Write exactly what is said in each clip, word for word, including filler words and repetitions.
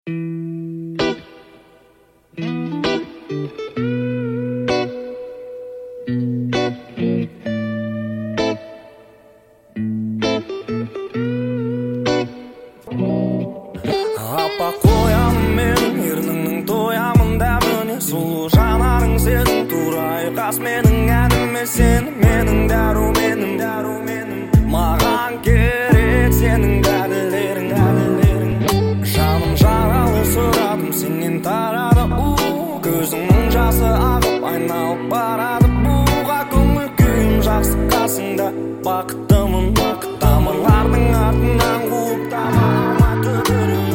Апа қоямын мен ерніңнің тоямын дәп өне сұлу жанарың сезім тура ұйқас менің әніме сен менің дәруменім дәруменім маған керек сенің дәлелерің дәлелерің жаным жаралы сұрадым сенен тарады у көзіңнің жасы ағып айналып барады буға көңіл күйім жақсы қасыңда бақыттымын бақыт тамырлардың артынан қуып таба алмай төбелім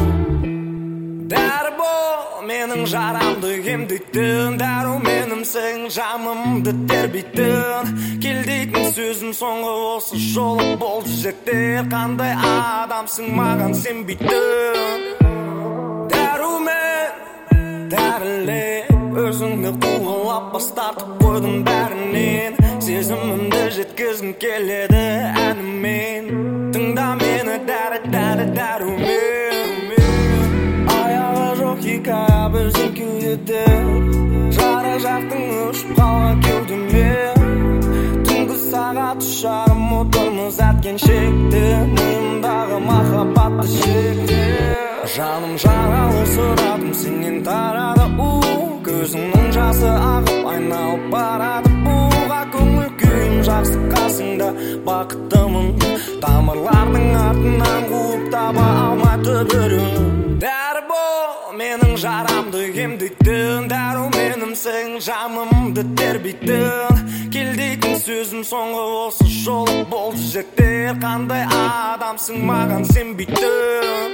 дәрі бол менің жарамды емдейтін дәруменімсің жанымды тербейтін кел дейтін сөзім соңғы осы жолы болды жігіттер қандай адамсың маған сенбейтін дәрумен дәріле өзіңді қуалап бас тартып қойдым бәрінен сезімімді жеткізгім келеді әнімен тыңда мені дәрі дәрі дәрумен аяғы жоқ хикая біздің кеудеде жара жақтың ұшып қалған кеудеме түнгі сағат үш жарым отырмыз әткеншекте миымдағы махаббатты шекте жаным жаралы сұрадым сенен тарады у көзіңнің жасы ағып айналып барады буға көңіл күйім жақсы қасыңда бақыттымын тамырлардың артынан қуып таба алмай төбелім дәрі бол менің жарамды емдейтін дәруменімсің жанымды тербейтін кел дейтін сөзім соңғы осы жолы болды жігіттер қандай адамсың маған сенбейтін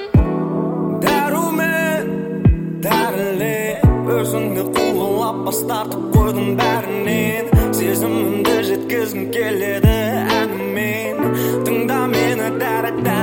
дәрумен дәріле өзіңді қуалап бас тартып қойдым бәрінен сезімімді жеткізгім келеді әнімен тыңда мені дәрі дәрі